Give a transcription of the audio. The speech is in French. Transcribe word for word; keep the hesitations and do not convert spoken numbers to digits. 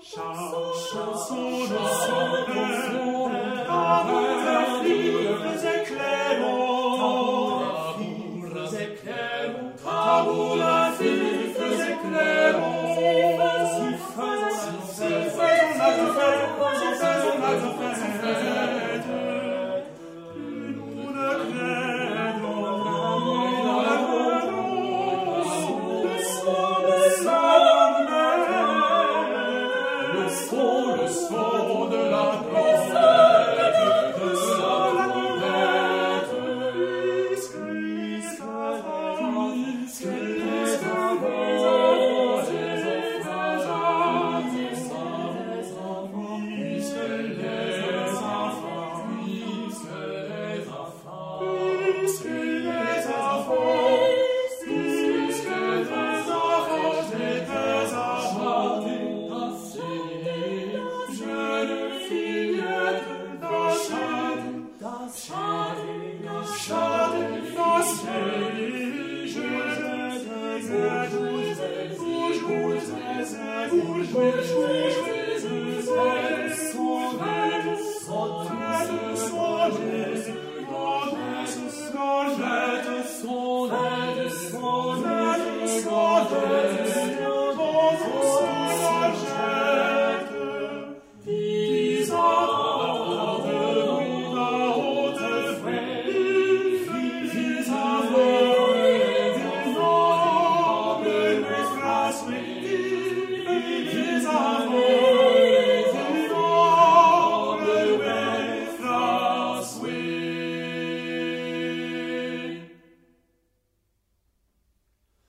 chanson de son amour éclairant, tambour à vif éclairant, si faisons la fête, si faisons la fête, nous ne craignons le son de la mer, le son, le son de la tempête, le son de la tempête, puisque les enfants, puisque les enfants, les enfants, les enfants, puisque les enfants, puisque les enfants, puisque les enfants, puisque les enfants, j'ai des enfants, jeune fillette d'Achad, d'Achad, d'Achad, d'Achad, je son